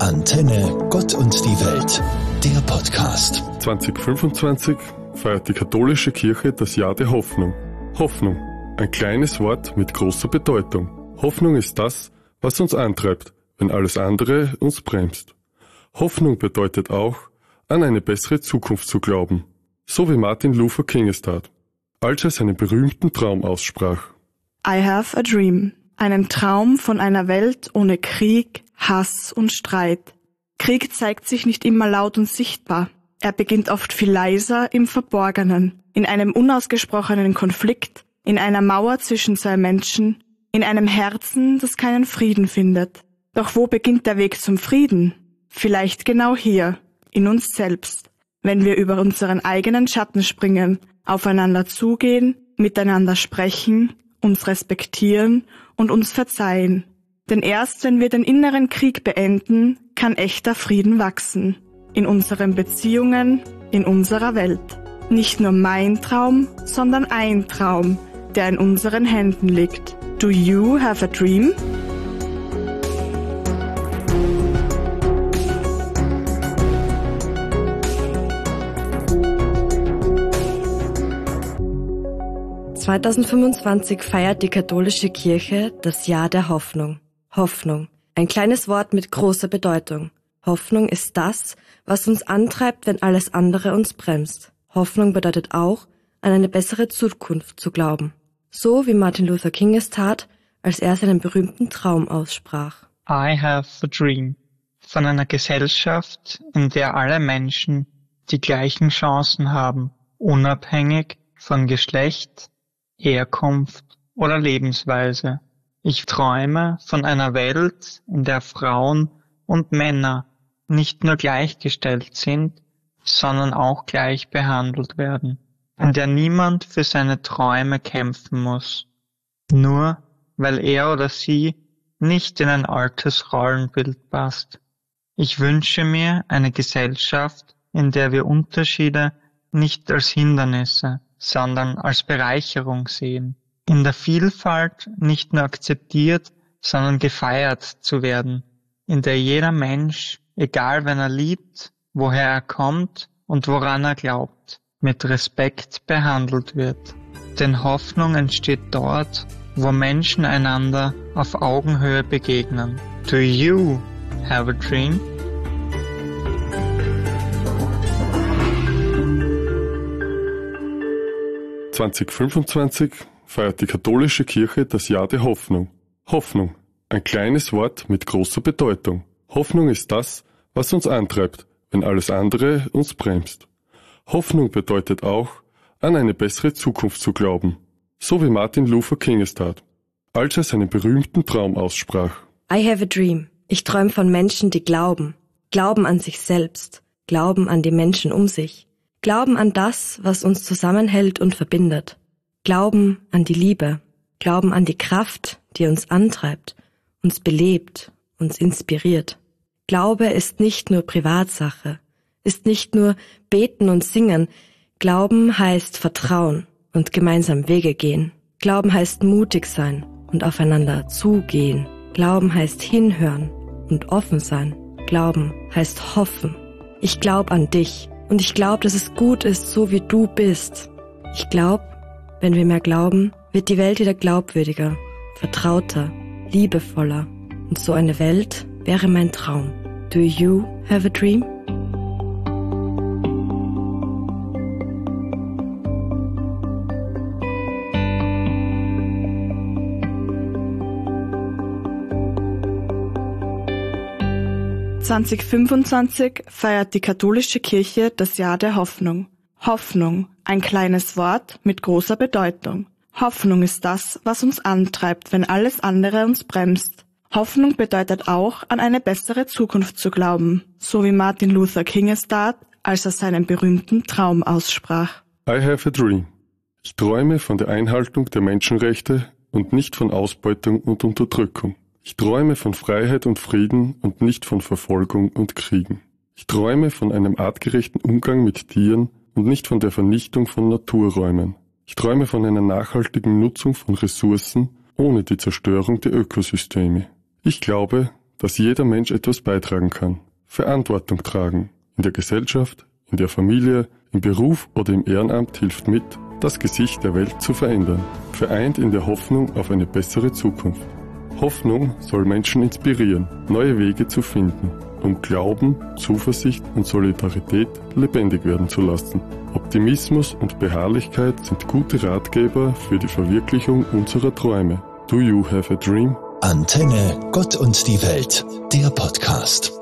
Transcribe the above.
Antenne Gott und die Welt, der Podcast. 2025 feiert die katholische Kirche das Jahr der Hoffnung. Hoffnung, ein kleines Wort mit großer Bedeutung. Hoffnung ist das, was uns antreibt, wenn alles andere uns bremst. Hoffnung bedeutet auch, an eine bessere Zukunft zu glauben, so wie Martin Luther King es tat, als er seinen berühmten Traum aussprach. I have a dream, einen Traum von einer Welt ohne Krieg, Hass und Streit. Krieg zeigt sich nicht immer laut und sichtbar. Er beginnt oft viel leiser im Verborgenen, in einem unausgesprochenen Konflikt, in einer Mauer zwischen zwei Menschen, in einem Herzen, das keinen Frieden findet. Doch wo beginnt der Weg zum Frieden? Vielleicht genau hier, in uns selbst, wenn wir über unseren eigenen Schatten springen, aufeinander zugehen, miteinander sprechen, uns respektieren und uns verzeihen. Denn erst wenn wir den inneren Krieg beenden, kann echter Frieden wachsen. In unseren Beziehungen, in unserer Welt. Nicht nur mein Traum, sondern ein Traum, der in unseren Händen liegt. Do you have a dream? ...2025 feiert die katholische Kirche das Jahr der Hoffnung. Hoffnung, ein kleines Wort mit großer Bedeutung. Hoffnung ist das, was uns antreibt, wenn alles andere uns bremst. Hoffnung bedeutet auch, an eine bessere Zukunft zu glauben. So wie Martin Luther King es tat, als er seinen berühmten Traum aussprach. I have a dream. Von einer Gesellschaft, in der alle Menschen die gleichen Chancen haben, unabhängig von Geschlecht, Herkunft oder Lebensweise. Ich träume von einer Welt, in der Frauen und Männer nicht nur gleichgestellt sind, sondern auch gleich behandelt werden, in der niemand für seine Träume kämpfen muss, nur weil er oder sie nicht in ein altes Rollenbild passt. Ich wünsche mir eine Gesellschaft, in der wir Unterschiede nicht als Hindernisse, sondern als Bereicherung sehen, in der Vielfalt nicht nur akzeptiert, sondern gefeiert zu werden, in der jeder Mensch, egal wen er liebt, woher er kommt und woran er glaubt, mit Respekt behandelt wird. Denn Hoffnung entsteht dort, wo Menschen einander auf Augenhöhe begegnen. Do you have a dream? ...2025 feiert die katholische Kirche das Jahr der Hoffnung. Hoffnung, ein kleines Wort mit großer Bedeutung. Hoffnung ist das, was uns antreibt, wenn alles andere uns bremst. Hoffnung bedeutet auch, an eine bessere Zukunft zu glauben, so wie Martin Luther King es tat, als er seinen berühmten Traum aussprach. I have a dream. Ich träume von Menschen, die glauben. Glauben an sich selbst. Glauben an die Menschen um sich. Glauben an das, was uns zusammenhält und verbindet. Glauben an die Liebe. Glauben an die Kraft, die uns antreibt, uns belebt, uns inspiriert. Glaube ist nicht nur Privatsache, ist nicht nur beten und singen. Glauben heißt Vertrauen und gemeinsam Wege gehen. Glauben heißt mutig sein und aufeinander zugehen. Glauben heißt hinhören und offen sein. Glauben heißt hoffen. Ich glaube an dich und ich glaube, dass es gut ist, so wie du bist. Ich glaube, wenn wir mehr glauben, wird die Welt wieder glaubwürdiger, vertrauter, liebevoller. Und so eine Welt wäre mein Traum. Do you have a dream? ...2025 feiert die katholische Kirche das Jahr der Hoffnung. Hoffnung, ein kleines Wort mit großer Bedeutung. Hoffnung ist das, was uns antreibt, wenn alles andere uns bremst. Hoffnung bedeutet auch, an eine bessere Zukunft zu glauben, so wie Martin Luther King es tat, als er seinen berühmten Traum aussprach. I have a dream. Ich träume von der Einhaltung der Menschenrechte und nicht von Ausbeutung und Unterdrückung. Ich träume von Freiheit und Frieden und nicht von Verfolgung und Kriegen. Ich träume von einem artgerechten Umgang mit Tieren und nicht von der Vernichtung von Naturräumen. Ich träume von einer nachhaltigen Nutzung von Ressourcen ohne die Zerstörung der Ökosysteme. Ich glaube, dass jeder Mensch etwas beitragen kann, Verantwortung tragen, in der Gesellschaft, in der Familie, im Beruf oder im Ehrenamt hilft mit, das Gesicht der Welt zu verändern, vereint in der Hoffnung auf eine bessere Zukunft. Hoffnung soll Menschen inspirieren, neue Wege zu finden, um Glauben, Zuversicht und Solidarität lebendig werden zu lassen. Optimismus und Beharrlichkeit sind gute Ratgeber für die Verwirklichung unserer Träume. Do you have a dream? Antenne, Gott und die Welt, der Podcast.